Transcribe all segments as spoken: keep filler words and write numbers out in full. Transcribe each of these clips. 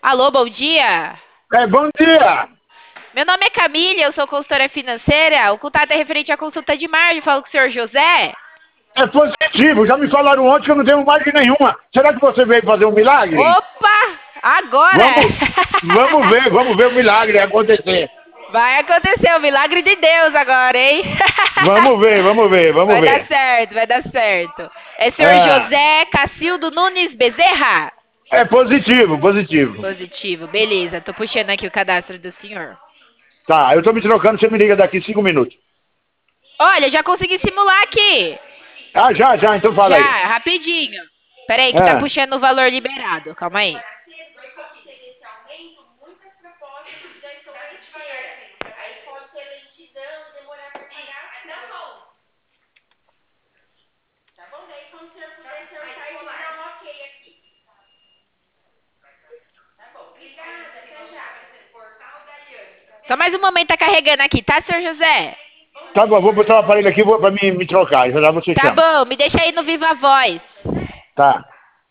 Alô, bom dia. É, bom dia! Meu nome é Camille, eu sou consultora financeira. O contato é referente à consulta de margem. Falo com o senhor José. É positivo, já me falaram ontem que eu não tenho margem nenhuma. Será que você veio fazer um milagre? Opa! Agora! Vamos, vamos ver, vamos ver o milagre acontecer. Vai acontecer o milagre de Deus agora, hein? Vamos ver, vamos ver, vamos Vai dar ver. certo, vai dar certo. É senhor É, José Cacildo Nunes Bezerra? é positivo, positivo. Positivo, beleza. Tô puxando aqui o cadastro do senhor. Tá, eu tô me trocando, você me liga daqui cinco minutos. Olha, já consegui simular aqui. Ah, já, já, então fala aí. Já, rapidinho. Pera aí que tá É, puxando o valor liberado. Calma aí. Só mais um momento, tá carregando aqui, tá, senhor José? tá bom, vou botar o aparelho aqui vou, pra me, me trocar, já já você Tá chama. bom, me deixa aí no Viva Voz. Tá.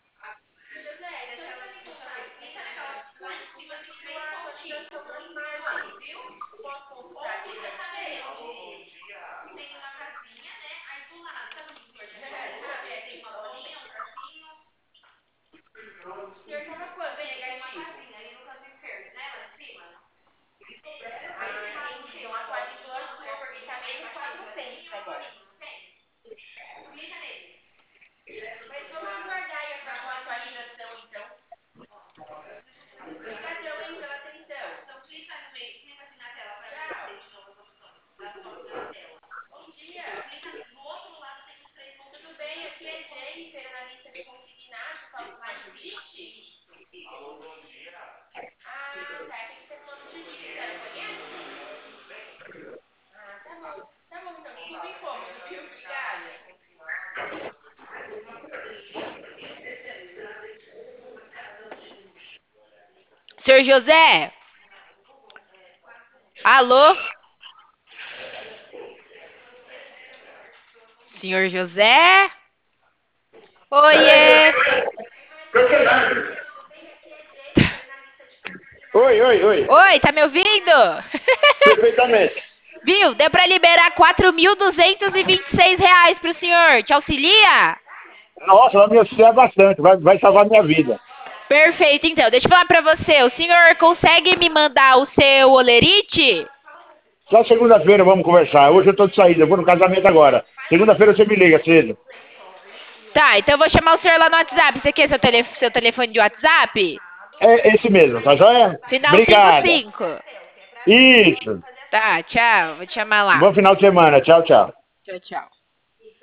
Senhor José? Alô? Senhor José? Oiê! Oi, oi, oi. Oi, tá me ouvindo? Perfeitamente. Viu? Deu pra liberar quatro mil duzentos e vinte e seis reais pro senhor. Te auxilia? Nossa, vai me auxiliar bastante, vai, vai salvar minha vida. Perfeito, então. Deixa eu falar pra você. O senhor consegue me mandar o seu olerite? Só segunda-feira vamos conversar. Hoje eu tô de saída, eu vou no casamento agora. Segunda-feira você me liga cedo. Tá, então eu vou chamar o senhor lá no WhatsApp. Você quer seu, tele... seu telefone de WhatsApp? É esse mesmo, tá joia? Final Obrigada. cinquenta e cinco. Isso. Tá, tchau. Vou te chamar lá. Bom final de semana. Tchau, tchau. Tchau, tchau.